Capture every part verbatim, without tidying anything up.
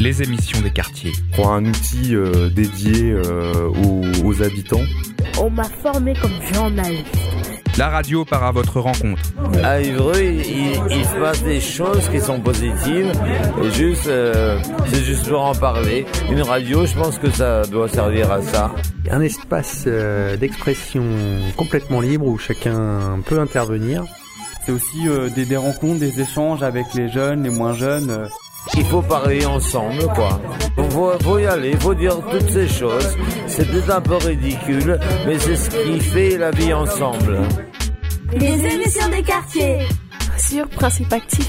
les émissions des quartiers. Pour un outil euh, dédié euh, aux, aux habitants. On m'a formé comme journaliste. La radio part à votre rencontre. À Évreux, il, il se passe des choses qui sont positives. Et juste, euh, c'est juste pour en parler. Une radio, je pense que ça doit servir à ça. Un espace euh, d'expression complètement libre où chacun peut intervenir. C'est aussi euh, des, des rencontres, des échanges avec les jeunes, les moins jeunes. Euh. Il faut parler ensemble, quoi. Il faut, faut y aller, il faut dire toutes ces choses. C'est peut-être un peu ridicule, mais c'est ce qui fait la vie ensemble. Les émissions des quartiers sur Principe Actif.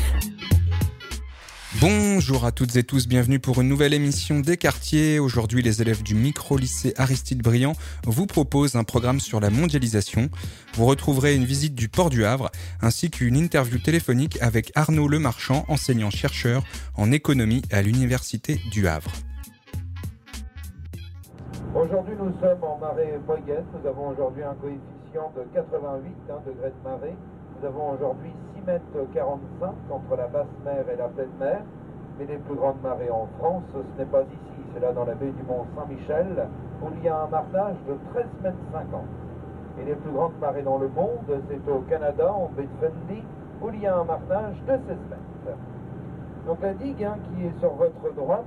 Bonjour à toutes et tous, bienvenue pour une nouvelle émission des quartiers. Aujourd'hui, les élèves du micro-lycée Aristide Briand vous proposent un programme sur la mondialisation. Vous retrouverez une visite du port du Havre, ainsi qu'une interview téléphonique avec Arnaud Lemarchand, enseignant-chercheur en économie à l'Université du Havre. Aujourd'hui, nous sommes en marée moyenne. Nous avons aujourd'hui un coefficient de quatre-vingt-huit hein, degrés de marée. Nous avons aujourd'hui six mètres quarante-cinq entre la basse mer et la pleine mer. Mais les plus grandes marées en France, ce n'est pas ici, c'est là dans la baie du Mont-Saint-Michel, où il y a un marnage de treize mètres cinquante. Et les plus grandes marées dans le monde, c'est au Canada, en baie de Fundy, où il y a un marnage de seize mètres. Donc la digue hein, qui est sur votre droite,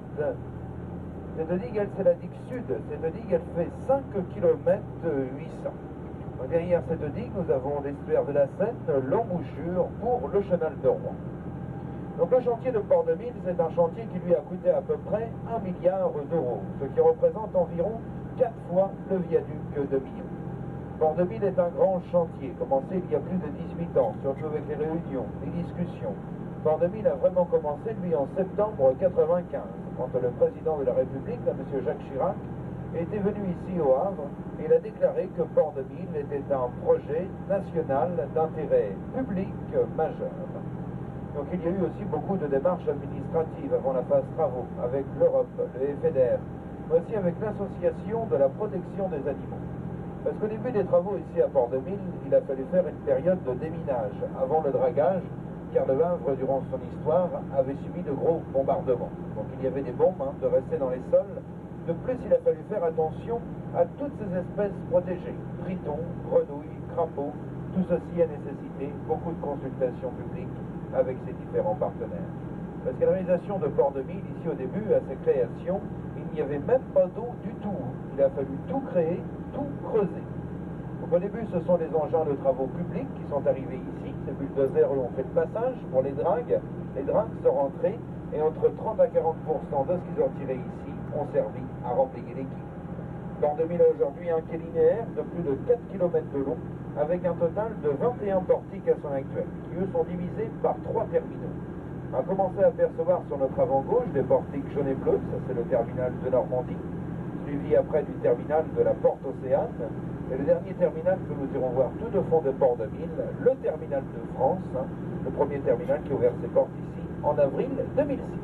cette digue, elle, c'est la digue sud. Cette digue, elle fait cinq kilomètres huit cents. Derrière cette digue, nous avons l'estuaire de la Seine, l'embouchure pour le chenal de Rouen. Donc le chantier de Port-de-Mille, c'est un chantier qui lui a coûté à peu près un milliard d'euros, ce qui représente environ quatre fois le viaduc de Millau. Port-de-Mille est un grand chantier, commencé il y a plus de dix-huit ans, surtout avec les réunions, les discussions. Port-de-Mille a vraiment commencé, lui, en septembre quatre-vingt-quinze, quand le président de la République, M. Jacques Chirac, était venu ici au Havre et il a déclaré que Port-de-Mille était un projet national d'intérêt public majeur. Donc il y a eu aussi beaucoup de démarches administratives avant la phase travaux, avec l'Europe, le F E D E R, mais aussi avec l'association de la protection des animaux. Parce qu'au début des travaux ici à Port-de-Mille, il a fallu faire une période de déminage avant le dragage, car le Havre, durant son histoire, avait subi de gros bombardements. Donc il y avait des bombes hein, de rester dans les sols. De plus, il a fallu faire attention à toutes ces espèces protégées, tritons, grenouilles, crapauds. Tout ceci a nécessité beaucoup de consultations publiques avec ses différents partenaires. Parce qu'à la réalisation de Port-de-Mille, ici au début, à ses créations, il n'y avait même pas d'eau du tout. Il a fallu tout créer, tout creuser. Donc au début, ce sont les engins de travaux publics qui sont arrivés ici. Ces bulldozers ont fait le passage pour les dragues. Les dragues sont rentrées et entre trente à quarante pour cent de ce qu'ils ont tiré ici ont servi à remplir l'équipe. Port-de-Mille a aujourd'hui un quai linéaire de plus de quatre kilomètres de long, avec un total de vingt et un portiques à son actuel, qui eux sont divisés par trois terminaux. On a commencé à percevoir sur notre avant-gauche des portiques jaunes et bleus, ça c'est le terminal de Normandie, suivi après du terminal de la Porte Océane, et le dernier terminal que nous irons voir tout au fond de Port-de-Mille, le terminal de France, hein, le premier terminal qui a ouvert ses portes ici en avril deux mille six.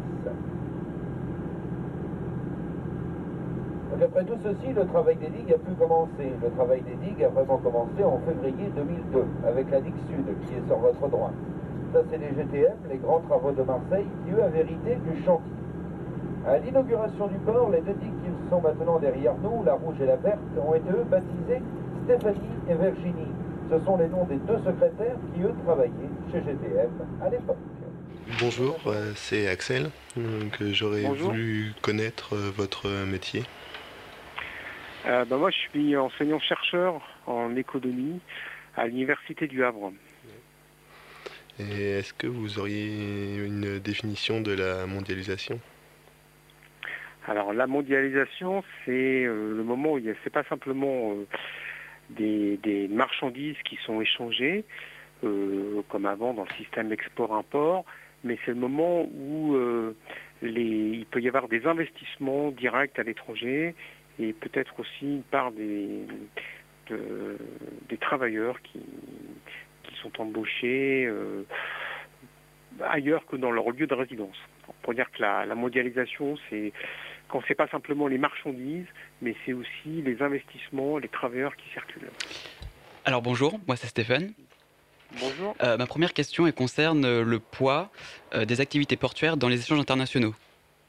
Donc après tout ceci, le travail des digues a pu commencer. Le travail des digues a vraiment commencé en février deux mille deux, avec la digue sud qui est sur votre droite. Ça c'est les G T M, les grands travaux de Marseille, qui eux avaient hérité du chantier. À l'inauguration du port, les deux digues qui sont maintenant derrière nous, la rouge et la verte, ont été eux baptisées Stéphanie et Virginie. Ce sont les noms des deux secrétaires qui eux travaillaient chez G T M à l'époque. Bonjour, euh, c'est Axel, donc j'aurais Bonjour. voulu connaître euh, votre métier. Euh, ben moi, je suis enseignant-chercheur en économie à l'Université du Havre. Et est-ce que vous auriez une définition de la mondialisation ? Alors, la mondialisation, c'est euh, le moment où il y a, c'est pas simplement euh, des, des marchandises qui sont échangées, euh, comme avant dans le système export-import, mais c'est le moment où euh, les, il peut y avoir des investissements directs à l'étranger et peut-être aussi une part des, de, des travailleurs qui, qui sont embauchés euh, ailleurs que dans leur lieu de résidence. On pourrait dire que la, la mondialisation, c'est quand c'est pas simplement les marchandises, mais c'est aussi les investissements, les travailleurs qui circulent. Alors bonjour, moi c'est Stéphane. Bonjour. Euh, ma première question elle concerne le poids euh, des activités portuaires dans les échanges internationaux.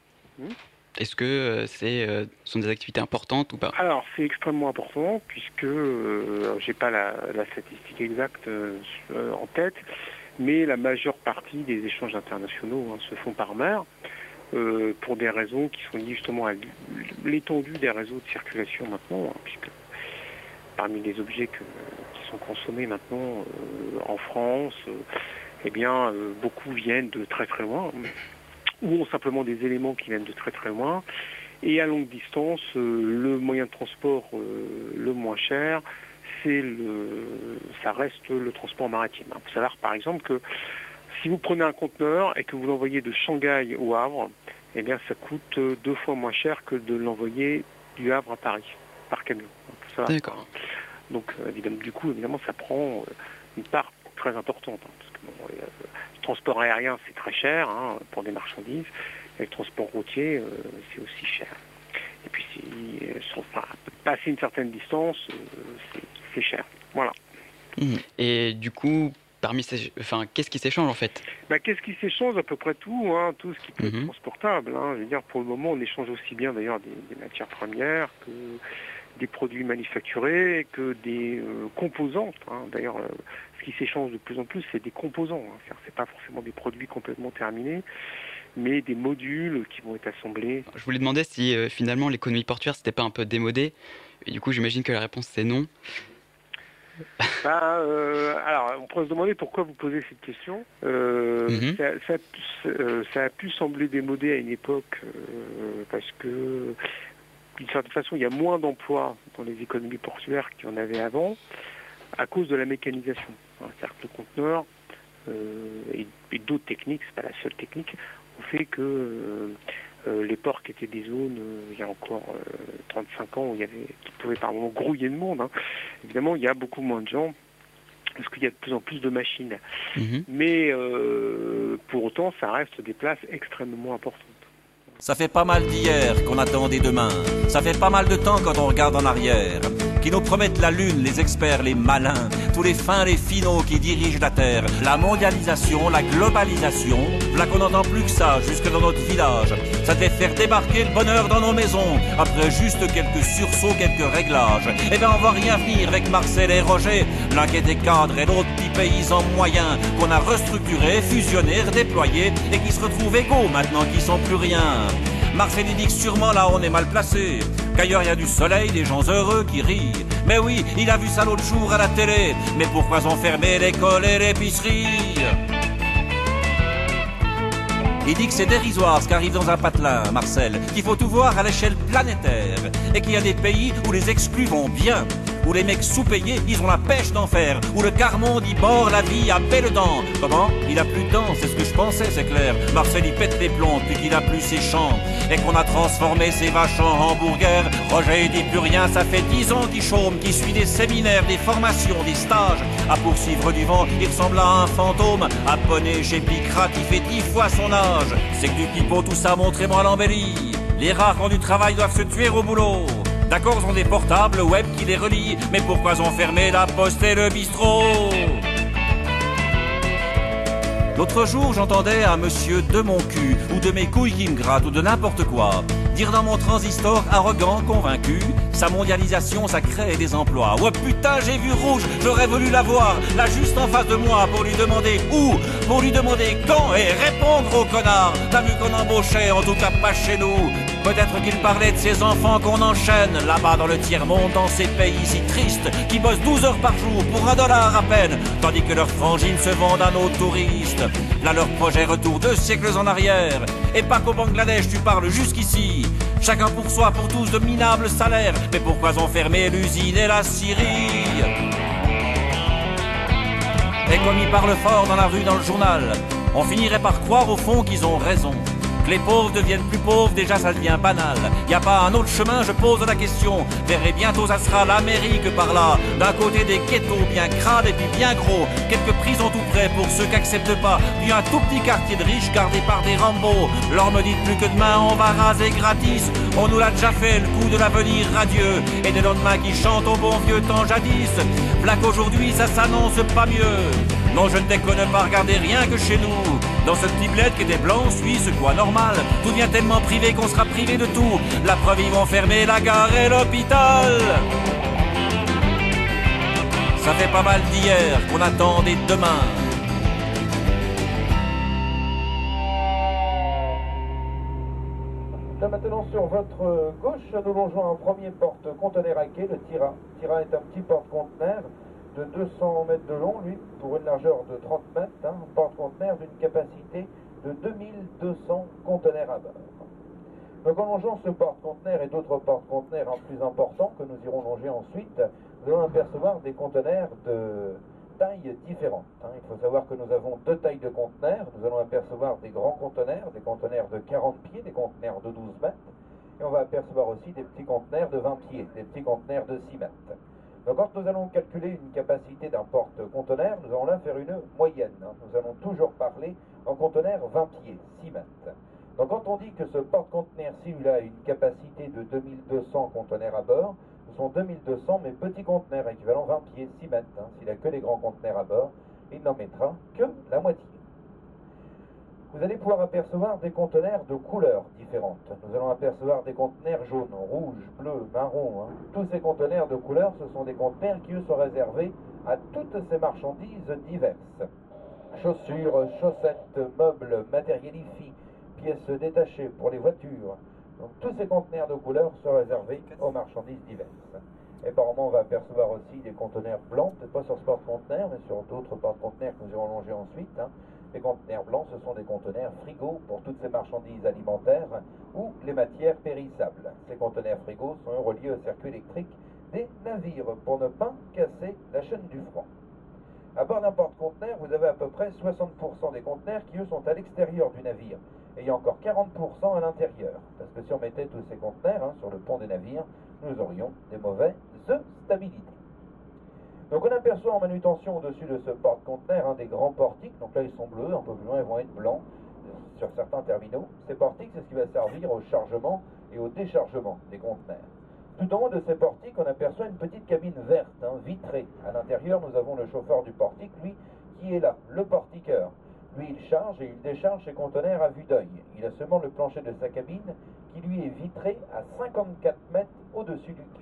Mmh. Est-ce que euh, c'est euh, sont des activités importantes ou pas? Alors, c'est extrêmement important puisque euh, j'ai pas la, la statistique exacte euh, en tête, mais la majeure partie des échanges internationaux hein, se font par mer euh, pour des raisons qui sont liées justement à l'étendue des réseaux de circulation maintenant, hein, puisque parmi les objets que, qui sont consommés maintenant euh, en France, euh, eh bien, euh, beaucoup viennent de très très loin, ou ont simplement des éléments qui viennent de très très loin. Et à longue distance, euh, le moyen de transport euh, le moins cher, c'est le, ça reste le transport maritime. Il faut savoir par exemple que si vous prenez un conteneur et que vous l'envoyez de Shanghai au Havre, eh bien, ça coûte deux fois moins cher que de l'envoyer du Havre à Paris par camion. D'accord. Donc, évidemment, du coup, évidemment, ça prend une part très importante. Hein, parce que, bon, euh, le transport aérien, c'est très cher hein, pour des marchandises. Et le transport routier, euh, c'est aussi cher. Et puis, si, euh, enfin, passer une certaine distance, euh, c'est, c'est cher. Voilà. Mmh. Et du coup, parmi ces, enfin, qu'est-ce qui s'échange en fait? Bah, qu'est-ce qui s'échange? À peu près tout, hein, tout ce qui peut mmh. être transportable. Hein. Je veux dire, pour le moment, on échange aussi bien d'ailleurs des, des matières premières que des produits manufacturés, que des euh, composantes. Hein. D'ailleurs, euh, ce qui s'échange de plus en plus, c'est des composants. Hein. C'est-à-dire, c'est pas forcément des produits complètement terminés, mais des modules qui vont être assemblés. Je voulais demander si euh, finalement l'économie portuaire c'était pas un peu démodé. Et du coup, j'imagine que la réponse c'est non. Ben, euh, alors, on pourrait se demander pourquoi vous posez cette question. Euh, mm-hmm. ça, ça, a pu, euh, ça a pu sembler démodé à une époque euh, parce que d'une certaine façon, il y a moins d'emplois dans les économies portuaires qu'il y en avait avant à cause de la mécanisation. C'est-à-dire que le conteneur euh, et, et d'autres techniques, c'est pas la seule technique, ont fait que euh, euh, les ports qui étaient des zones, euh, il y a encore euh, trente-cinq ans, où il y avait, qui pouvaient par moments grouiller de monde. Hein. Évidemment, il y a beaucoup moins de gens parce qu'il y a de plus en plus de machines. Mmh. Mais euh, pour autant, ça reste des places extrêmement importantes. Ça fait pas mal d'hier qu'on attendait demain. Ça fait pas mal de temps quand on regarde en arrière. Qui nous promettent la lune, les experts, les malins, tous les fins, les finaux qui dirigent la terre. La mondialisation, la globalisation, là qu'on n'entend plus que ça, jusque dans notre village. Ça devait faire débarquer le bonheur dans nos maisons, après juste quelques sursauts, quelques réglages. Eh ben on va rien venir avec Marcel et Roger, l'un qui était cadre et l'autre petit paysan moyen, qu'on a restructuré, fusionné, redéployé, et qui se retrouvent égaux maintenant qu'ils sont plus rien. Marcel il dit que sûrement là on est mal placé, qu'ailleurs il y a du soleil, des gens heureux qui rient. Mais oui, il a vu ça l'autre jour à la télé. Mais pourquoi ont fermé l'école et l'épicerie? Il dit que c'est dérisoire ce qui arrive dans un patelin, Marcel, qu'il faut tout voir à l'échelle planétaire, et qu'il y a des pays où les exclus vont bien, où les mecs sous-payés, ils ont la pêche d'enfer, où le quart-monde y bord la vie à belles dents. Comment? Il a plus de dents, c'est ce que je pensais, c'est clair. Marcel il pète les plombs depuis qu'il a plus ses champs, et qu'on a transformé ses vaches en hamburgers. Roger il dit plus rien, ça fait dix ans qu'il chôme, qu'il suit des séminaires, des formations, des stages. À poursuivre du vent, il ressemble à un fantôme. À poney chez Picrate, il fait dix fois son âge. C'est que du pipeau, tout ça, montrez-moi l'embellie. Les rares qui ont du travail doivent se tuer au boulot. D'accord, ils ont des portables web qui les relient, mais pourquoi ils ont fermé la poste et le bistrot? L'autre jour, j'entendais un monsieur de mon cul, ou de mes couilles qui me grattent, ou de n'importe quoi, dire dans mon transistor arrogant, convaincu, sa mondialisation, ça crée des emplois. Ouais putain, j'ai vu rouge, j'aurais voulu la voir, là juste en face de moi, pour lui demander où, pour lui demander quand, et répondre au connard. T'as vu qu'on embauchait, en tout cas pas chez nous. Peut-être qu'il parlait de ses enfants qu'on enchaîne là-bas dans le tiers-monde, dans ces pays si tristes, qui bossent douze heures par jour pour un dollar à peine, tandis que leurs frangines se vendent à nos touristes. Là leur projet retour deux siècles en arrière, et pas qu'au Bangladesh tu parles jusqu'ici. Chacun pour soi, pour tous de minables salaires, mais pourquoi ont fermé l'usine et la Syrie? Et comme ils parlent fort dans la rue, dans le journal, on finirait par croire au fond qu'ils ont raison. Que les pauvres deviennent plus pauvres, déjà ça devient banal. Y a pas un autre chemin, je pose la question. Verrez bientôt ça sera l'Amérique par là. D'un côté des ghettos bien crades et puis bien gros, quelques prisons tout près pour ceux qui acceptent pas, puis un tout petit quartier de riches gardé par des Rambo. Leur me dites plus que demain on va raser gratis. On nous l'a déjà fait le coup de l'avenir radieux, et des lendemains qui chantent au bon vieux temps jadis. V'là qu'aujourd'hui ça s'annonce pas mieux. Non, je ne déconne pas, regardez rien que chez nous. Dans ce petit bled qui est blanc, suisse, quoi, normal. Tout devient tellement privé qu'on sera privé de tout. La preuve, ils vont fermer la gare et l'hôpital. Ça fait pas mal d'hier qu'on attendait demain. Là maintenant sur votre gauche, nous longeons un premier porte-conteneur à quai, le Tira. Tira est un petit porte-conteneur de deux cents mètres de long, lui, pour une largeur de trente mètres, hein, un porte-conteneur d'une capacité de deux mille deux cents conteneurs à bord. Donc en longeant ce porte-conteneur et d'autres porte-conteneurs hein, plus importants que nous irons longer ensuite, nous allons apercevoir des conteneurs de tailles différentes. Hein. Il faut savoir que nous avons deux tailles de conteneurs. Nous allons apercevoir des grands conteneurs, des conteneurs de quarante pieds, des conteneurs de douze mètres. Et on va apercevoir aussi des petits conteneurs de vingt pieds, des petits conteneurs de six mètres. Donc quand nous allons calculer une capacité d'un porte-conteneur, nous allons là faire une moyenne. Hein. Nous allons toujours parler en conteneur vingt pieds, six mètres. Donc quand on dit que ce porte-conteneur-ci a une capacité de deux mille deux cents conteneurs à bord, ce sont deux mille deux cents mais petits conteneurs équivalent vingt pieds, six mètres. Hein. S'il n'a que les grands conteneurs à bord, il n'en mettra que la moitié. Vous allez pouvoir apercevoir des conteneurs de couleurs différentes. Nous allons apercevoir des conteneurs jaunes, rouges, bleus, marrons. Hein. Tous ces conteneurs de couleurs, ce sont des conteneurs qui, eux, sont réservés à toutes ces marchandises diverses. Chaussures, chaussettes, meubles, matériel hi-fi, pièces détachées pour les voitures. Donc tous ces conteneurs de couleurs sont réservés aux marchandises diverses. Et par moment, on va apercevoir aussi des conteneurs blancs, peut-être pas sur ce porte-conteneur, mais sur d'autres porte-conteneurs que nous irons longer ensuite. Hein. Les conteneurs blancs, ce sont des conteneurs frigo pour toutes ces marchandises alimentaires ou les matières périssables. Ces conteneurs frigo sont reliés au circuit électrique des navires pour ne pas casser la chaîne du froid. À bord d'un porte-conteneur, vous avez à peu près soixante pour cent des conteneurs qui, eux, sont à l'extérieur du navire. Et il y a encore quarante pour cent à l'intérieur. Parce que si on mettait tous ces conteneurs hein, sur le pont des navires, nous aurions des mauvaises stabilités. Donc on aperçoit en manutention au-dessus de ce porte-conteneur hein, des grands portiques. Donc là ils sont bleus, un peu plus loin ils vont être blancs sur certains terminaux. Ces portiques c'est ce qui va servir au chargement et au déchargement des conteneurs. Tout en haut de ces portiques on aperçoit une petite cabine verte, hein, vitrée. À l'intérieur nous avons le chauffeur du portique, lui, qui est là, le portiqueur. Lui il charge et il décharge ses conteneurs à vue d'œil. Il a seulement le plancher de sa cabine qui lui est vitré à cinquante-quatre mètres au-dessus du quai.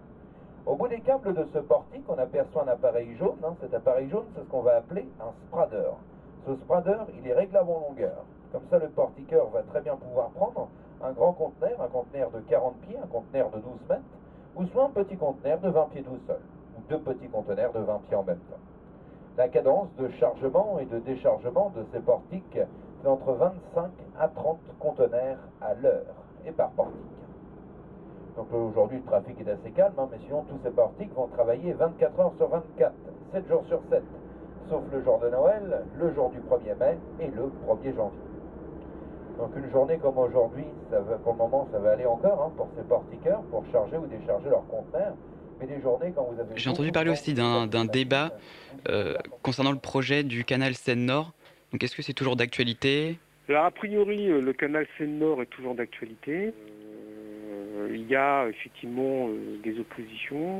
Au bout des câbles de ce portique, on aperçoit un appareil jaune. Hein. Cet appareil jaune, c'est ce qu'on va appeler un spreader. Ce spreader, il est réglable en longueur. Comme ça, le portiqueur va très bien pouvoir prendre un grand conteneur, un conteneur de quarante pieds, un conteneur de douze mètres, ou soit un petit conteneur de vingt pieds tout seul, ou deux petits conteneurs de vingt pieds en même temps. La cadence de chargement et de déchargement de ces portiques, c'est entre vingt-cinq à trente conteneurs à l'heure, et par portique. Donc aujourd'hui, le trafic est assez calme, hein, mais sinon, tous ces portiques vont travailler vingt-quatre heures sur vingt-quatre, sept jours sur sept, sauf le jour de Noël, le jour du premier mai et le premier janvier. Donc une journée comme aujourd'hui, ça va, pour le moment, ça va aller encore hein, pour ces portiqueurs, pour charger ou décharger leurs conteneurs. Mais des journées, quand vous avez... J'ai entendu parler aussi d'un d'un débat euh, concernant le projet du canal Seine-Nord. Donc est-ce que c'est toujours d'actualité? Alors a priori, le canal Seine-Nord est toujours d'actualité. Il y a effectivement euh, des oppositions.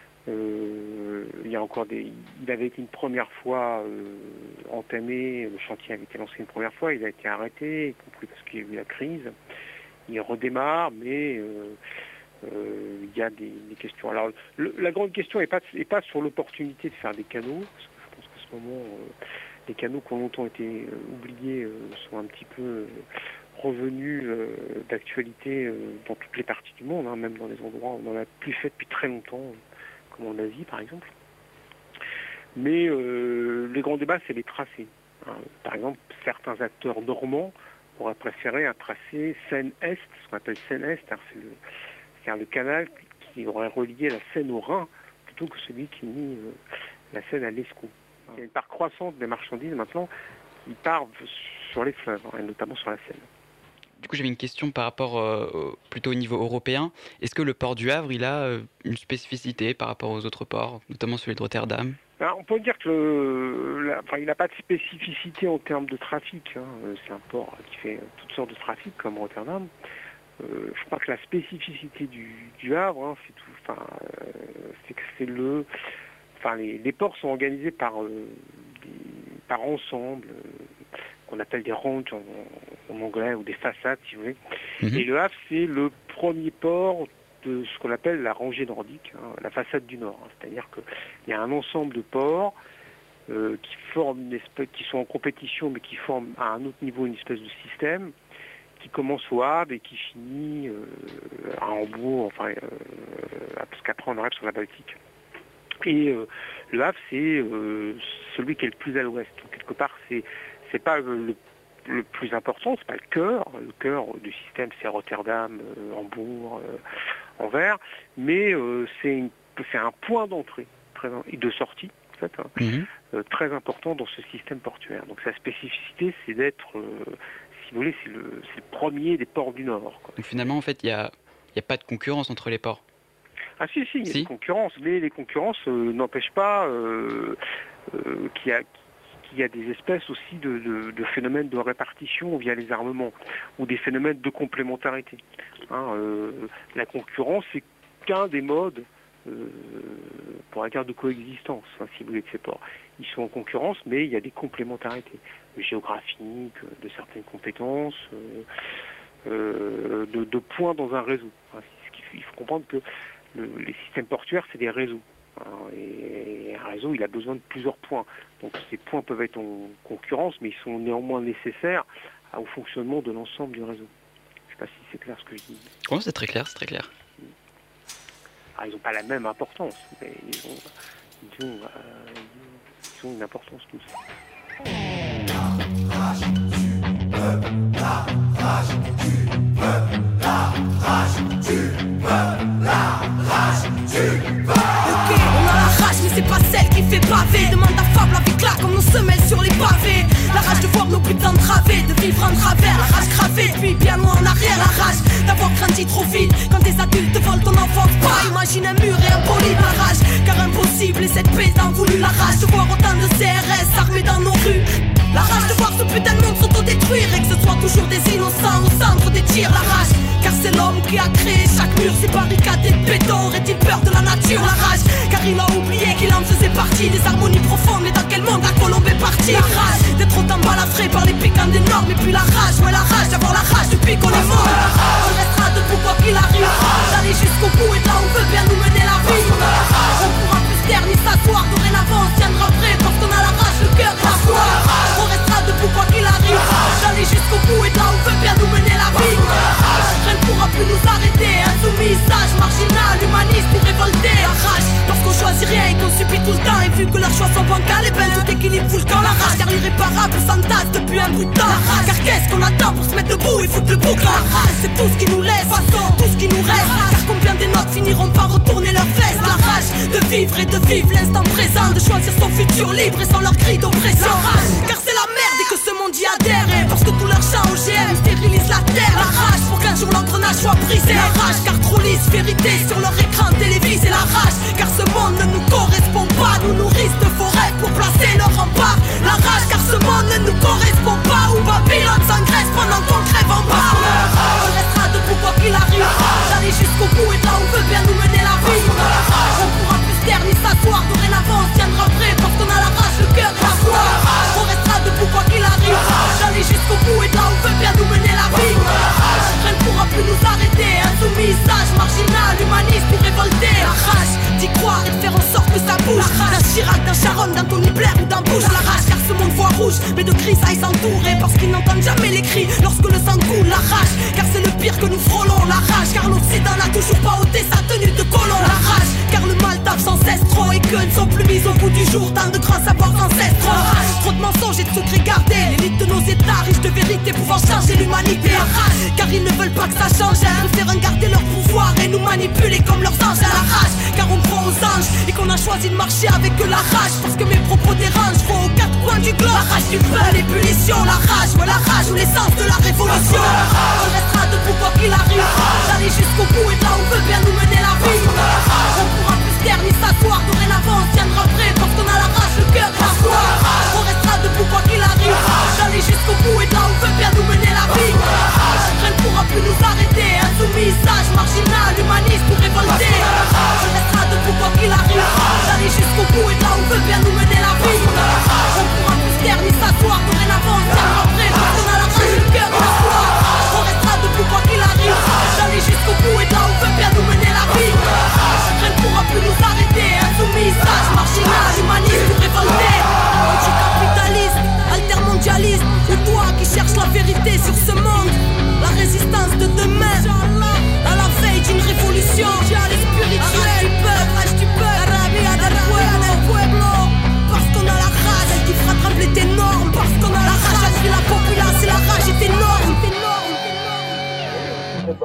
Euh, il y a encore des. Il avait été une première fois euh, entamé, le chantier avait été lancé une première fois, il a été arrêté, y compris parce qu'il y a eu la crise. Il redémarre, mais euh, euh, il y a des, des questions. Alors le, la grande question n'est pas, est pas sur l'opportunité de faire des canaux, parce que je pense qu'en ce moment, euh, les canaux qui ont longtemps été euh, oubliés euh, sont un petit peu. Euh, revenus euh, d'actualité euh, dans toutes les parties du monde, hein, même dans les endroits où on en a plus fait depuis très longtemps, euh, comme en Asie par exemple. Mais euh, les grands débats, c'est les tracés. Hein. Par exemple, certains acteurs normands auraient préféré un tracé Seine-Est, ce qu'on appelle Seine-Est, c'est le, c'est le canal qui aurait relié la Seine au Rhin, plutôt que celui qui unit euh, la Seine à l'Escaut. Il y a une part croissante des marchandises maintenant qui partent sur les fleuves, hein, et notamment sur la Seine. Du coup, j'avais une question par rapport euh, plutôt au niveau européen. Est-ce que le port du Havre, il a euh, une spécificité par rapport aux autres ports, notamment celui de Rotterdam? Alors, on peut dire que le, la, enfin, il n'a pas de spécificité en termes de trafic. Hein. C'est un port qui fait toutes sortes de trafic, comme Rotterdam. Euh, je crois que la spécificité du, du Havre, hein, c'est tout. Enfin, euh, c'est que c'est le. Enfin, les, les ports sont organisés par euh, des par ensemble, euh, qu'on appelle des ranges en, en anglais, ou des façades, si vous voulez. Mmh. Et le Havre, c'est le premier port de ce qu'on appelle la rangée nordique, hein, la façade du Nord. Hein. C'est-à-dire qu'il y a un ensemble de ports euh, qui forment une espèce, qui sont en compétition, mais qui forment à un autre niveau une espèce de système qui commence au Havre et qui finit euh, à Hambourg, enfin, euh, parce qu'après on arrive sur la Baltique. Et euh, le Havre, c'est euh, celui qui est le plus à l'ouest. Donc, quelque part, c'est c'est pas le, le plus important, c'est pas le cœur. Le cœur du système, c'est Rotterdam, euh, Hambourg, euh, Anvers, mais euh, c'est, une, c'est un point d'entrée et de sortie, en fait, hein, mmh. euh, très important dans ce système portuaire. Donc sa spécificité, c'est d'être, euh, si vous voulez, c'est le, c'est le premier des ports du Nord, quoi. Donc finalement, en fait, il n'y a, y a pas de concurrence entre les ports. Ah si, si, il y a si. des concurrences, mais les concurrences euh, n'empêchent pas euh, euh, qu'il y a, qu'il y a des espèces aussi de, de, de phénomènes de répartition via les armements, ou des phénomènes de complémentarité. Hein, euh, la concurrence, c'est qu'un des modes, euh, pour la dire, de coexistence, hein, si vous voulez, de ces ports. Ils sont en concurrence, mais il y a des complémentarités géographiques, de certaines compétences, euh, euh, de, de points dans un réseau. Hein, il faut comprendre que Le, les systèmes portuaires, c'est des réseaux. Hein, et un réseau, il a besoin de plusieurs points. Donc ces points peuvent être en concurrence, mais ils sont néanmoins nécessaires au fonctionnement de l'ensemble du réseau. Je ne sais pas si c'est clair ce que je dis. Oh, c'est très clair, c'est très clair. Ah, ils n'ont pas la même importance, mais ils ont, ils ont, euh, ils ont une importance tous. La rage du peuple, la rage du peuple, la rage du peuple, la rage du peuple. Ok, on a la rage, mais c'est pas celle qui fait baver. Demande à Fable avec là comme nos semelles sur les pavés. La rage de voir nos buts entravés, de vivre en travers. La rage gravée, puis bien loin en arrière. La rage d'avoir grandi trop vite quand des adultes volent ton enfance. Pas imagine un mur et un poli. La rage, car impossible et cette paix tant voulu. La rage de voir autant de C R S armés dans nos rues. La rage de voir ce putain de monde s'autodétruire et que ce soit toujours des innocents au centre des tirs. La rage, car c'est l'homme qui a créé chaque mur, ces barricades et béton. Aurait-il peur de la nature? La rage, car il a oublié qu'il en faisait partie. Des harmonies profondes, mais dans quel monde la colombe est partie? La rage d'être autant balafré par les piquants des normes. Et puis la rage, ouais la rage d'avoir la rage depuis qu'on est mort. On restera debout quoi qu'il arrive, d'aller jusqu'au bout et là on veut bien nous mener la vie. On pourra plus se taire ni s'asseoir, dorénavant on tiendra prêt parce qu'on a la rage, le cœur et la foi. On restera debout quoi qu'il arrive, d'aller jusqu'au bout et là on veut bien nous mener la vie. Rien ne pourra plus nous arrêter, insoumis, sage, marginal, humaniste ou révolté. La rage, parce qu'on choisit rien et qu'on subit tout le temps. Et vu que leurs choix sont bancals, et ben tout équilibre fout le camp. La rage, car l'irréparable s'entasse depuis un bout de temps. La rage, car qu'est-ce qu'on attend pour se mettre debout et foutre le bouc? La rage, c'est tout ce qui nous laisse, façon, tout ce qui nous reste. Car combien des nôtres finiront par retourner leurs vestes? La rage, de vivre et de vivre l'instant présent, de choisir son futur libre et sans leur cri d'oppression. La rage, car c'est la merde et que ce monde y adhère. Et parce que tous leurs chats O G M stérilisent la terre. La rage, pour qu'un jour l'engrenage soit brisé. La rage, car trop lisse vérité sur leur écran télévisé. La rage, car ce monde ne nous correspond pas. Nous nourrissent de forêts pour placer leur rempart. La rage, car ce monde ne nous correspond pas. Où Babylone s'engraisse pendant qu'on crève en bas. On restera debout quoi qu'il arrive, d'aller jusqu'au bout et là on veut bien nous mener la vie. On pourra plus se taire ni s'asseoir, dorénavant on tiendra prêt parce qu'on a la rage, le cœur et la foi. On restera debout quoi qu'il arrive, d'aller jusqu'au bout et là on veut bien nous mener la vie. Rien ne pourra plus nous arrêter, insoumis, sage, marginal, humaniste ou révolté. La rage d'y croire et de faire en sorte que ça bouge. D'un Chirac, d'un Sharon, d'un Tony Blair ou d'un Bush. La rage car ce monde voit rouge, mais de grisailles s'entourer parce qu'ils n'entendent jamais les cris lorsque le sang coule. La rage car c'est le pire que nous frôlons. La rage car l'Occident n'a toujours pas ôté sa tenue de colon. La rage car le mal tape sans cesse trop et que ne sont plus mis au bout du jour tant de grands savoirs ancestraux. La rage, trop de mensonges et de secrets gardés. L'élite de nos états riches de vérité pouvant changer l'humanité. La rage car ils ne veulent pas que ça change. Ils préfèrent garder leur pouvoir et nous manipuler comme leurs anges. La rage car on croit aux anges et qu'on a choisi de marcher avec la rage parce que mes propos dérangent. Faut aux quatre coins du globe. La rage du peuple, l'ébullition. La rage, ouais la rage ou l'essence de la révolution. On restera debout quoi qu'il arrive, d'aller jusqu'au bout et là on veut bien nous mener la vie. On pourra plus se taire ni s'asseoir, dorénavant on tiendra prêt parce qu'on a la rage, le cœur et la foi. On restera debout quoi qu'il arrive, d'aller jusqu'au bout et là on veut bien nous mener la vie. Rien ne pourra plus nous arrêter, insoumis, sage, marginal, humaniste ou révolté. On restera debout quoi qu'il arrive, d'aller jusqu'au bout et là on veut bien nous mener la vie. On pourra plus se taire ni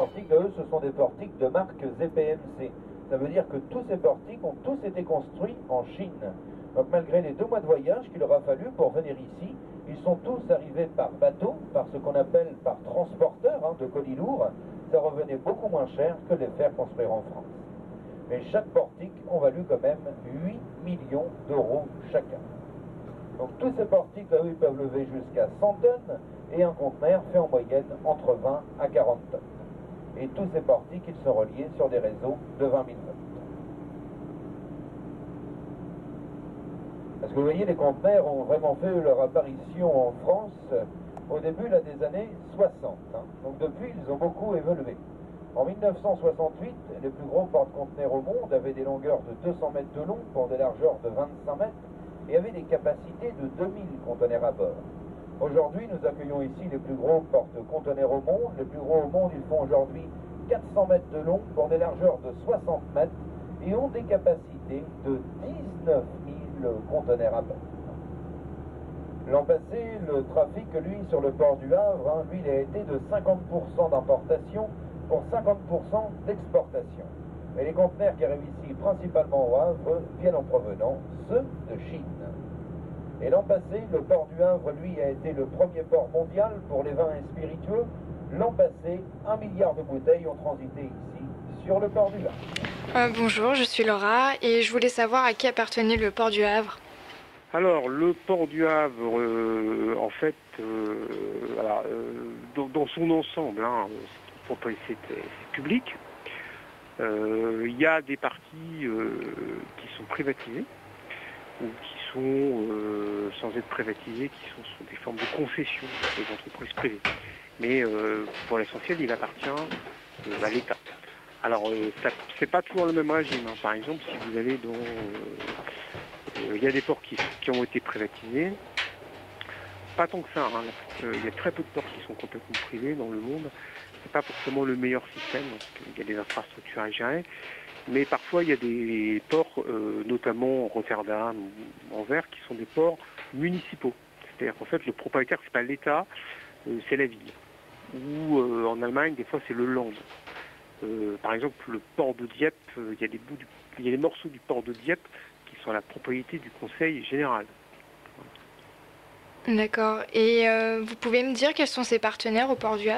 portiques, eux, ce sont des portiques de marque Z P M C. Ça veut dire que tous ces portiques ont tous été construits en Chine. Donc malgré les deux mois de voyage qu'il aura fallu pour venir ici, ils sont tous arrivés par bateau, par ce qu'on appelle par transporteur hein, de colis lourds. Ça revenait beaucoup moins cher que les faire construire en France. Mais chaque portique ont valu quand même huit millions d'euros chacun. Donc tous ces portiques là, ils peuvent lever jusqu'à cent tonnes et un conteneur fait en moyenne entre vingt à quarante tonnes. Et tous ces portiques, ils sont reliés sur des réseaux de vingt mille volts. Parce que vous voyez, les conteneurs ont vraiment fait leur apparition en France au début là, des années soixante. Hein. Donc depuis, ils ont beaucoup évolué. En mille neuf cent soixante-huit, les plus gros porte-conteneurs au monde avaient des longueurs de deux cents mètres de long pour des largeurs de vingt-cinq mètres et avaient des capacités de deux mille conteneurs à bord. Aujourd'hui, nous accueillons ici les plus gros porte-conteneurs au monde. Les plus gros au monde, ils font aujourd'hui quatre cents mètres de long pour des largeurs de soixante mètres et ont des capacités de dix-neuf mille conteneurs à bord. L'an passé, le trafic, lui, sur le port du Havre, hein, lui, il a été de cinquante pour cent d'importation pour cinquante pour cent d'exportation. Mais les conteneurs qui arrivent ici, principalement au Havre, viennent en provenance, ceux de Chine. Et l'an passé, le port du Havre, lui, a été le premier port mondial pour les vins et spiritueux. L'an passé, un milliard de bouteilles ont transité ici, sur le port du Havre. Euh, bonjour, je suis Laura et je voulais savoir à qui appartenait le port du Havre. Alors, le port du Havre, euh, en fait, euh, voilà, euh, dans, dans son ensemble, hein, c'est public. Il euh, y a des parties euh, qui sont privatisées ou qui sont, euh, sans être privatisées, qui sont sous des formes de concession des entreprises privées. Mais euh, pour l'essentiel, il appartient euh, à l'État. Alors, euh, c'est pas toujours le même régime. Hein. Par exemple, si vous allez dans... Il euh, euh, y a des ports qui, qui ont été privatisés. Pas tant que ça. Il hein. euh, y a très peu de ports qui sont complètement privés dans le monde. C'est pas forcément le meilleur système, parce qu'il y a des infrastructures à gérer. Mais parfois, il y a des ports, euh, notamment Rotterdam ou Anvers, qui sont des ports municipaux. C'est-à-dire qu'en fait, le propriétaire, c'est pas l'État, euh, c'est la ville. Ou euh, en Allemagne, des fois, c'est le Land. Euh, par exemple, le port de Dieppe, euh, il y a des bouts du, il y a des morceaux du port de Dieppe qui sont à la propriété du Conseil général. D'accord. Et euh, vous pouvez me dire quels sont ses partenaires au port du Havre ?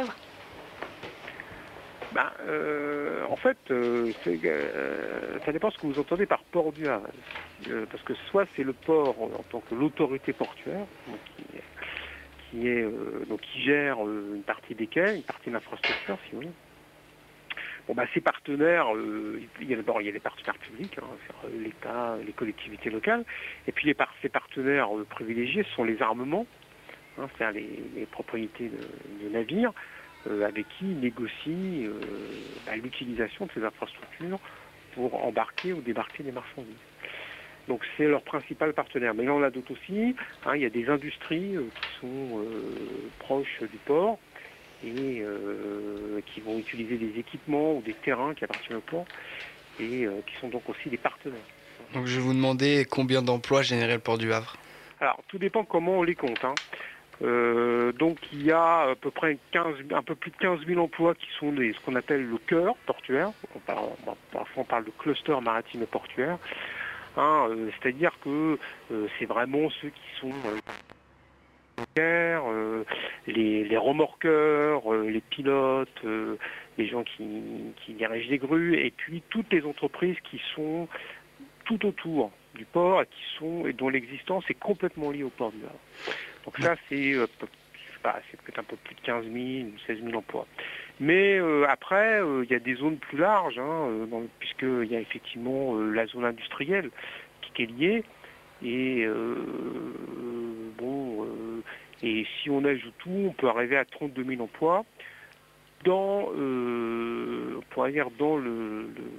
Ben, euh, en fait, euh, euh, ça dépend ce que vous entendez par port du Havre. Euh, parce que soit c'est le port en tant que l'autorité portuaire, donc qui, qui, est, euh, donc qui gère euh, une partie des quais, une partie de l'infrastructure, si vous voulez. Bon, ben, ces partenaires, euh, il y a d'abord il y a les partenaires publics, hein, l'État, les collectivités locales, et puis les par ces partenaires euh, privilégiés sont les armements, hein, c'est-à-dire les, les propriétés de, de navires, Euh, avec qui ils négocient euh, bah, l'utilisation de ces infrastructures pour embarquer ou débarquer des marchandises. Donc c'est leur principal partenaire. Mais là on a d'autres aussi. Hein, il y a des industries euh, qui sont euh, proches du port et euh, qui vont utiliser des équipements ou des terrains qui appartiennent au port et euh, qui sont donc aussi des partenaires. Donc je vais vous demander combien d'emplois générait le port du Havre. Alors tout dépend comment on les compte. Hein. Euh, donc il y a à peu près quinze, un peu plus de quinze mille emplois qui sont des, ce qu'on appelle le cœur portuaire. On parle, parfois on parle de cluster maritime et portuaire. Hein, euh, c'est-à-dire que euh, c'est vraiment ceux qui sont euh, euh, les, les remorqueurs, euh, les pilotes, euh, les gens qui, qui dirigent les grues, et puis toutes les entreprises qui sont tout autour du port et qui sont et dont l'existence est complètement liée au port du Havre. Donc ça, c'est, euh, je sais pas, c'est peut-être un peu plus de quinze mille ou seize mille emplois. Mais euh, après, il euh, y a des zones plus larges, hein, euh, puisqu'il y a effectivement euh, la zone industrielle qui est liée. Et euh, bon, euh, et si on ajoute tout, on peut arriver à trente-deux mille emplois dans, euh, on pourrait dire dans le, le,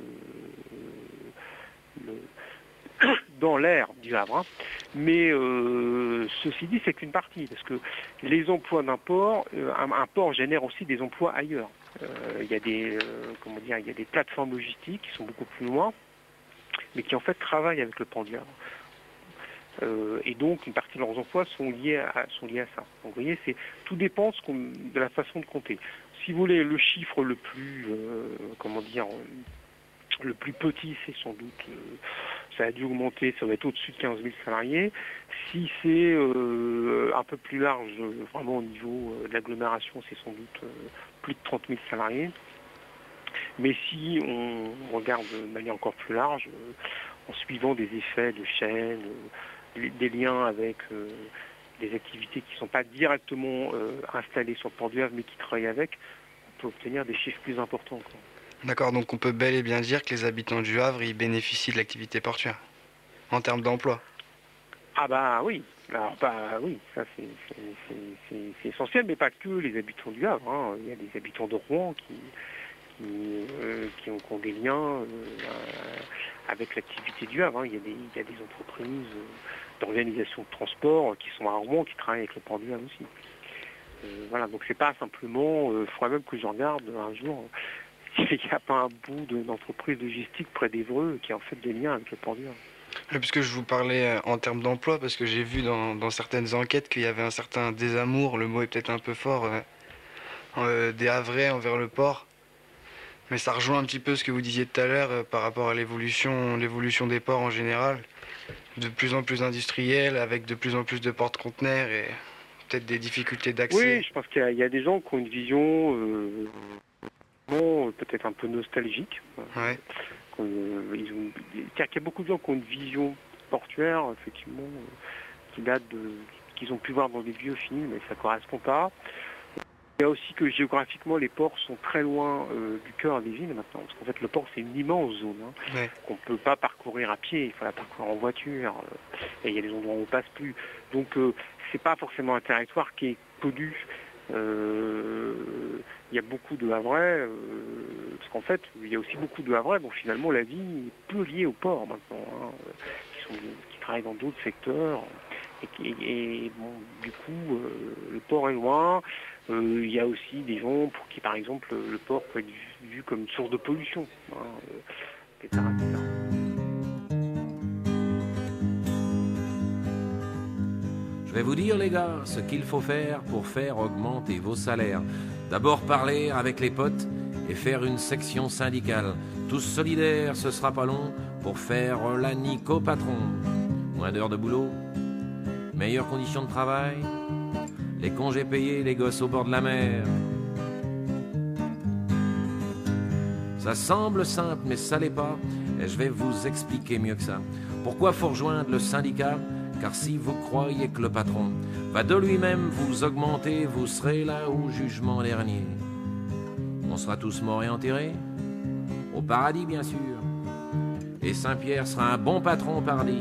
le dans l'air du Havre, hein. Mais euh, ceci dit, c'est qu'une partie, parce que les emplois d'un port, euh, un, un port génère aussi des emplois ailleurs. Il euh, y a des, euh, comment dire, il y a des plateformes logistiques qui sont beaucoup plus loin, mais qui en fait travaillent avec le port du Havre. Euh, et donc, une partie de leurs emplois sont liés à, sont liés à ça. Donc, vous voyez, c'est, tout dépend ce qu'on, de la façon de compter. Si vous voulez, le chiffre le plus, euh, comment dire, le plus petit, c'est sans doute, euh, ça a dû augmenter, ça va être au-dessus de quinze mille salariés. Si c'est euh, un peu plus large, vraiment au niveau euh, de l'agglomération, c'est sans doute euh, plus de trente mille salariés. Mais si on regarde de manière encore plus large, euh, en suivant des effets de chaîne, euh, des liens avec euh, des activités qui ne sont pas directement euh, installées sur le port du Havre, mais qui travaillent avec, on peut obtenir des chiffres plus importants, quoi. D'accord, donc on peut bel et bien dire que les habitants du Havre, ils bénéficient de l'activité portuaire, en termes d'emploi. Ah bah oui, alors bah oui, ça c'est, c'est, c'est, c'est, c'est essentiel, mais pas que les habitants du Havre, hein. Il y a des habitants de Rouen qui, qui, euh, qui, ont, qui ont des liens euh, avec l'activité du Havre, hein. Il y a des, il y a des entreprises euh, d'organisation de transport qui sont à Rouen, qui travaillent avec le port du Havre aussi. Euh, voilà, donc c'est pas simplement, il euh, faudrait même que je regarde un jour s'il n'y a pas un bout d'une entreprise logistique près d'Évreux qui a en fait des liens avec le port du Havre. Puisque je vous parlais en termes d'emploi, parce que j'ai vu dans, dans certaines enquêtes qu'il y avait un certain désamour, le mot est peut-être un peu fort, euh, euh, des Havrais envers le port. Mais ça rejoint un petit peu ce que vous disiez tout à l'heure euh, par rapport à l'évolution, l'évolution des ports en général. De plus en plus industriels, avec de plus en plus de porte-conteneurs et peut-être des difficultés d'accès. Oui, je pense qu'il y a, il y a des gens qui ont une vision euh, bon, peut-être un peu nostalgique. Ouais. Euh, ils ont, car il y a beaucoup de gens qui ont une vision portuaire, effectivement, euh, qui date de, qu'ils ont pu voir dans des vieux films, mais ça ne correspond pas. Il y a aussi que géographiquement, les ports sont très loin euh, du cœur des villes maintenant, parce qu'en fait, le port, c'est une immense zone, hein, ouais. qu'on ne peut pas parcourir à pied, il faut la parcourir en voiture, euh, et il y a des endroits où on ne passe plus. Donc, euh, c'est pas forcément un territoire qui est connu. Euh, il y a beaucoup de Havrais, euh, parce qu'en fait, il y a aussi beaucoup de Havrais, bon, finalement, la vie est peu liée au port maintenant, hein, qui, sont, qui travaillent dans d'autres secteurs, et, et, et bon, du coup, euh, le port est loin. Euh, il y a aussi des gens pour qui, par exemple, le port peut être vu, vu comme une source de pollution, hein, euh, et cetera, et cetera. Je vais vous dire, les gars, ce qu'il faut faire pour faire augmenter vos salaires. D'abord parler avec les potes et faire une section syndicale. Tous solidaires, ce sera pas long pour faire la nique au patron. Moins d'heures de boulot, meilleures conditions de travail, les congés payés, les gosses au bord de la mer. Ça semble simple, mais ça l'est pas, et je vais vous expliquer mieux que ça. Pourquoi faut rejoindre le syndicat ? Car si vous croyez que le patron va de lui-même vous augmenter, vous serez là au jugement dernier. On sera tous morts et enterrés, au paradis bien sûr, et Saint-Pierre sera un bon patron pardi.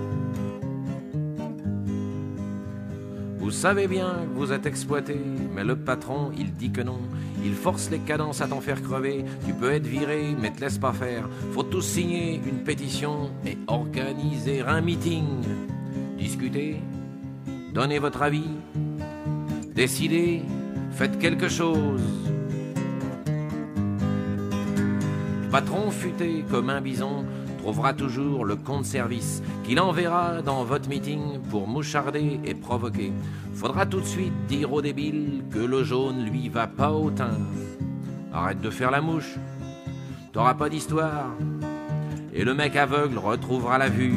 Vous savez bien que vous êtes exploité, mais le patron, il dit que non. Il force les cadences à t'en faire crever. Tu peux être viré, mais te laisse pas faire. Faut tous signer une pétition et organiser un meeting. Discutez, donnez votre avis, décidez, faites quelque chose. Le patron futé comme un bison trouvera toujours le compte service qu'il enverra dans votre meeting pour moucharder et provoquer. Faudra tout de suite dire au débile que le jaune lui va pas au teint. Arrête de faire la mouche, t'auras pas d'histoire, et le mec aveugle retrouvera la vue.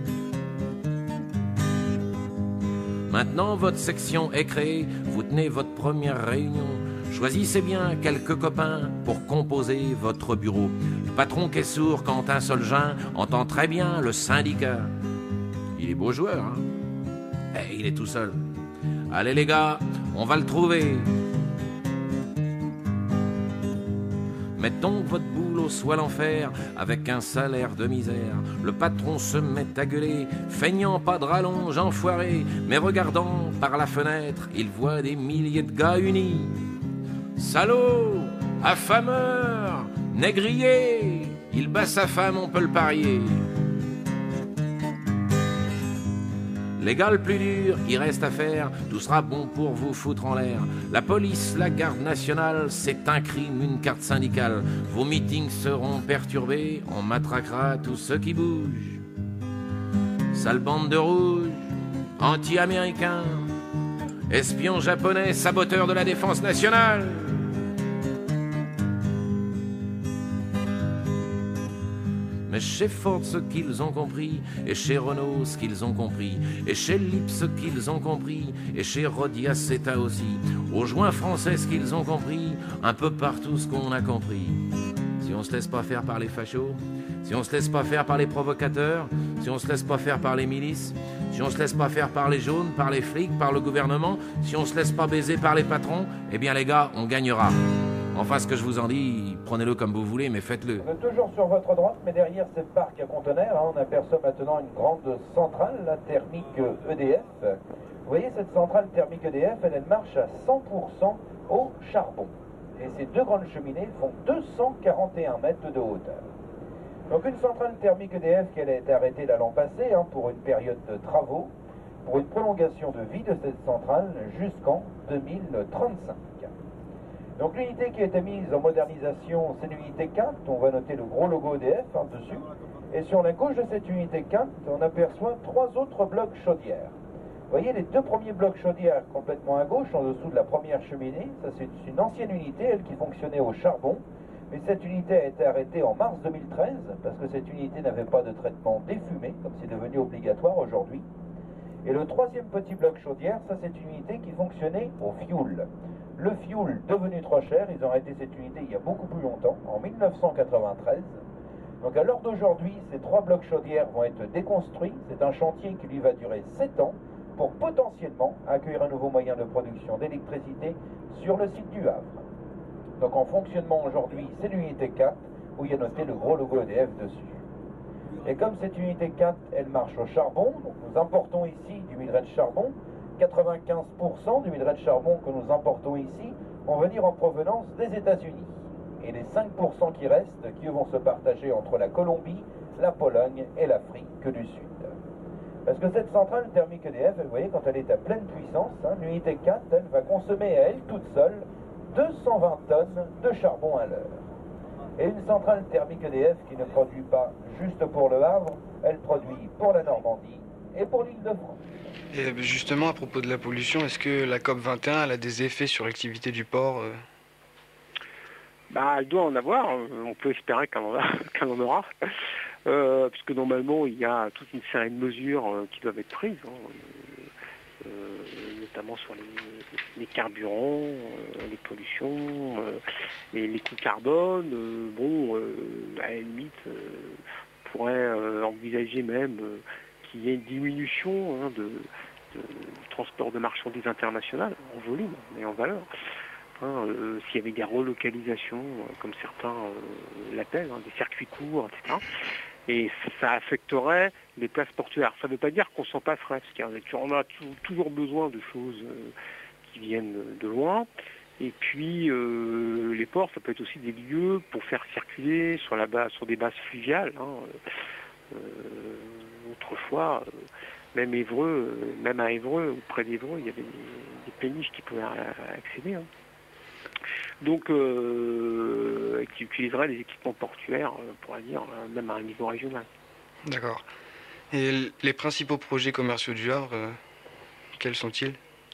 Maintenant votre section est créée, vous tenez votre première réunion. Choisissez bien quelques copains pour composer votre bureau. Le patron qui est sourd quand un seul jeune entend très bien le syndicat. Il est beau joueur, hein ? Eh, il est tout seul. Allez les gars, on va le trouver. Mettons que votre boulot soit l'enfer, avec un salaire de misère. Le patron se met à gueuler, feignant pas de rallonge, enfoiré. Mais regardant par la fenêtre, il voit des milliers de gars unis. Salaud, affameur, négrier, il bat sa femme, on peut le parier. Les gars, le plus dur, il reste à faire, tout sera bon pour vous foutre en l'air. La police, la garde nationale, c'est un crime, une carte syndicale. Vos meetings seront perturbés, on matraquera tous ceux qui bougent. Sale bande de rouges, anti-américain, espion japonais, saboteur de la défense nationale. Mais chez Ford ce qu'ils ont compris, et chez Renault ce qu'ils ont compris, et chez Lip ce qu'ils ont compris, et chez Rhodia Seta aussi, aux joints français ce qu'ils ont compris, un peu partout ce qu'on a compris. Si on se laisse pas faire par les fachos, si on se laisse pas faire par les provocateurs, si on se laisse pas faire par les milices, si on se laisse pas faire par les jaunes, par les flics, par le gouvernement, si on se laisse pas baiser par les patrons, eh bien les gars, on gagnera. Enfin, ce que je vous en dis, prenez-le comme vous voulez, mais faites-le. Vous êtes toujours sur votre droite, mais derrière cette parc à conteneurs, hein, on aperçoit maintenant une grande centrale, la thermique E D F. Vous voyez, cette centrale thermique E D F, elle, elle marche à cent pour cent au charbon. Et ces deux grandes cheminées font deux cent quarante et un mètres de hauteur. Donc une centrale thermique E D F qui elle a été arrêtée l'an passé hein, pour une période de travaux, pour une prolongation de vie de cette centrale jusqu'en deux mille trente-cinq. Donc l'unité qui a été mise en modernisation, c'est l'unité quatre, on va noter le gros logo E D F hein, dessus. Et sur la gauche de cette unité quatre, on aperçoit trois autres blocs chaudières. Vous voyez les deux premiers blocs chaudières complètement à gauche, en dessous de la première cheminée. Ça c'est une ancienne unité, elle qui fonctionnait au charbon. Mais cette unité a été arrêtée en mars deux mille treize, parce que cette unité n'avait pas de traitement des fumées, comme c'est devenu obligatoire aujourd'hui. Et le troisième petit bloc chaudière, ça c'est une unité qui fonctionnait au fioul. Le fioul devenu trop cher, ils ont arrêté cette unité il y a beaucoup plus longtemps, en mille neuf cent quatre-vingt-treize. Donc à l'heure d'aujourd'hui, ces trois blocs chaudières vont être déconstruits. C'est un chantier qui lui va durer sept ans pour potentiellement accueillir un nouveau moyen de production d'électricité sur le site du Havre. Donc en fonctionnement aujourd'hui, c'est l'unité quatre où il y a noté le gros logo E D F dessus. Et comme cette unité quatre, elle marche au charbon, donc nous importons ici du minerai de charbon. quatre-vingt-quinze pour cent du minerai de charbon que nous importons ici vont venir en provenance des États-Unis. Et les cinq pour cent qui restent, qui vont se partager entre la Colombie, la Pologne et l'Afrique du Sud. Parce que cette centrale thermique E D F, vous voyez, quand elle est à pleine puissance, hein, l'unité quatre, elle va consommer à elle toute seule deux cent vingt tonnes de charbon à l'heure. Et une centrale thermique E D F qui ne produit pas juste pour le Havre, elle produit pour la Normandie et pour l'Île-de-France. Et justement, à propos de la pollution, est-ce que la COP vingt et un elle a des effets sur l'activité du port euh... Bah, elle doit en avoir. On peut espérer qu'elle en, qu'elle en aura. Euh, puisque normalement, il y a toute une série de mesures euh, qui doivent être prises, hein, euh, notamment sur les, les carburants, euh, les pollutions, euh, les, les coûts carbone. Euh, bon, euh, à la limite, euh, on pourrait euh, envisager même euh, qu'il y ait une diminution hein, de, de, du transport de marchandises internationales, en volume, mais en valeur. Hein, euh, s'il y avait des relocalisations, euh, comme certains euh, l'appellent, hein, des circuits courts, et cetera. Et ça affecterait les places portuaires. Ça ne veut pas dire qu'on s'en passerait, parce qu'on a toujours besoin de choses euh, qui viennent de loin. Et puis, euh, les ports, ça peut être aussi des lieux pour faire circuler sur, la base, sur des bases fluviales. Hein. Euh, autrefois, euh, même Évreux, euh, même à Évreux, ou près d'Évreux, il y avait des, des péniches qui pouvaient accéder. Hein. Donc, euh, qui utiliserait les équipements portuaires, on pourrait dire, même à un niveau régional. D'accord. Et les principaux projets commerciaux du Havre, euh, quels sont-ils?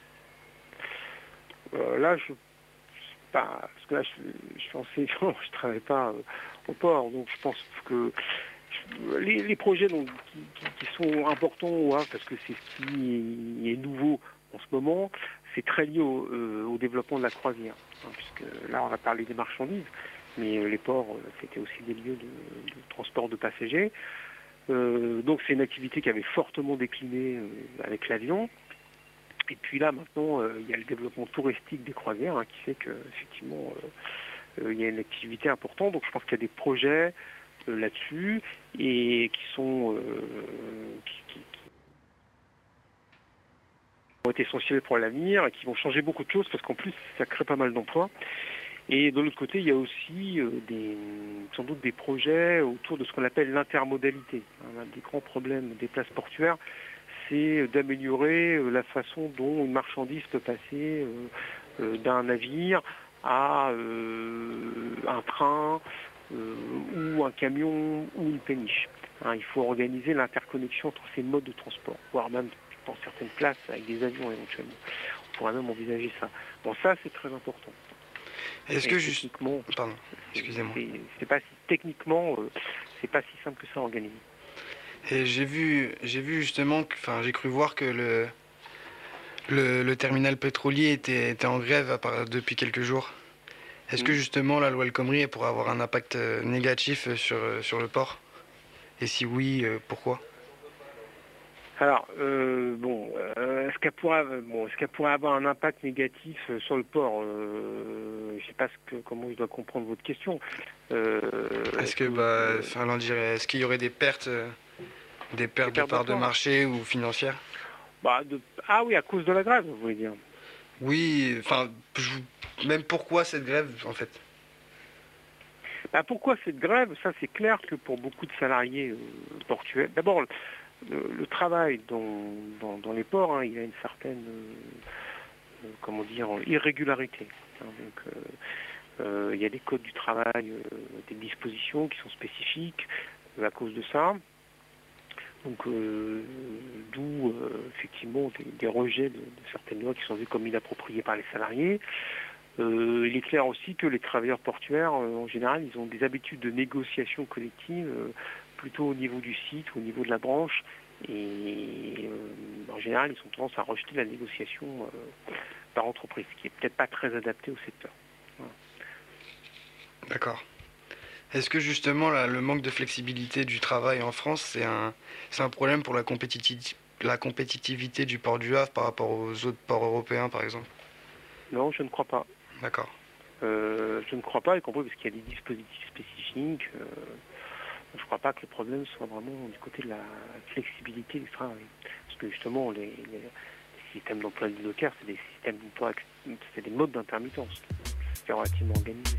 euh, Là, je, je pas, parce que là, je, je suis enseignant, je ne travaille pas euh, au port, donc je pense que je, les, les projets donc, qui, qui, qui sont importants au Havre, parce que c'est ce qui est, est nouveau en ce moment, c'est très lié au, euh, au développement de la croisière. Hein, puisque là, on va parler des marchandises, mais euh, les ports, euh, c'était aussi des lieux de, de transport de passagers. Euh, donc, c'est une activité qui avait fortement décliné euh, avec l'avion. Et puis là, maintenant, euh, il y a le développement touristique des croisières, hein, qui fait qu'effectivement, euh, euh, il y a une activité importante. Donc, je pense qu'il y a des projets euh, là-dessus et qui sont... Euh, qui, qui, ont été essentiels pour l'avenir et qui vont changer beaucoup de choses parce qu'en plus ça crée pas mal d'emplois. Et de l'autre côté, il y a aussi euh, des, sans doute des projets autour de ce qu'on appelle l'intermodalité. Un des grands problèmes des places portuaires, c'est d'améliorer euh, la façon dont une marchandise peut passer euh, euh, d'un navire à euh, un train euh, ou un camion ou une péniche. Hein, il faut organiser l'interconnexion entre ces modes de transport, voire même dans certaines places avec des avions éventuellement. On pourrait même envisager ça. Bon, ça c'est très important. Est-ce Et que juste... techniquement, Pardon, excusez-moi. C'est, c'est pas si, techniquement, euh, c'est pas si simple que ça à organiser. Et j'ai vu, j'ai vu justement, que, enfin, j'ai cru voir que le, le, le terminal pétrolier était, était en grève à part, depuis quelques jours. Est-ce mmh. que justement la loi El Khomri pourrait avoir un impact négatif sur, sur le port? Et si oui, euh, pourquoi? Alors, euh, bon, euh, est-ce qu'elle pourrait, bon, est-ce qu'elle pourrait avoir un impact négatif euh, sur le port euh, je sais pas ce que, comment je dois comprendre votre question. Euh, est-ce que, bah, enfin, on dirait, est-ce qu'il y aurait des pertes, euh, des pertes, des pertes de parts de, de marché ou financières? Bah, de, ah oui, à cause de la grève, vous voulez dire? Oui, enfin, même pourquoi cette grève, en fait? Bah, pourquoi cette grève? Ça, c'est clair que pour beaucoup de salariés euh, portuaires, d'abord. Le, le travail dans, dans, dans les ports, hein, il a une certaine, euh, comment dire, irrégularité. Hein, donc, euh, euh, il y a des codes du travail, euh, des dispositions qui sont spécifiques euh, à cause de ça. Donc, euh, d'où euh, effectivement des, des rejets de, de certaines lois qui sont vues comme inappropriées par les salariés. Euh, il est clair aussi que les travailleurs portuaires, euh, en général, ils ont des habitudes de négociation collective. Euh, plutôt au niveau du site, au niveau de la branche, et euh, en général, ils ont tendance à rejeter la négociation euh, par entreprise, ce qui est peut-être pas très adapté au secteur. Voilà. D'accord. Est-ce que justement là, le manque de flexibilité du travail en France, c'est un, c'est un problème pour la, compétitiv- la compétitivité du port du Havre par rapport aux autres ports européens, par exemple? Non, je ne crois pas. D'accord. Euh, je ne crois pas, y compris parce qu'il y a des dispositifs spécifiques. Euh, Je ne crois pas que le problème soit vraiment du côté de la flexibilité du travail. Parce que justement, les, les, les systèmes d'emploi du local, c'est des systèmes d'emploi, c'est des modes d'intermittence. C'est relativement organisé.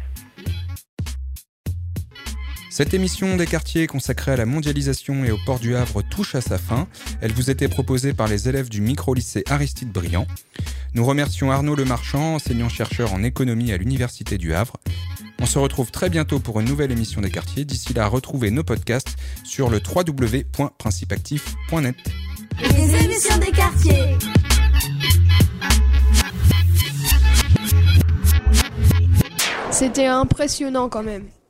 Cette émission des quartiers consacrée à la mondialisation et au port du Havre touche à sa fin. Elle vous était proposée par les élèves du micro-lycée Aristide Briand. Nous remercions Arnaud Lemarchand, enseignant-chercheur en économie à l'Université du Havre. On se retrouve très bientôt pour une nouvelle émission des quartiers. D'ici là, retrouvez nos podcasts sur le w w w point principe actif point net. Les émissions des quartiers. C'était impressionnant quand même.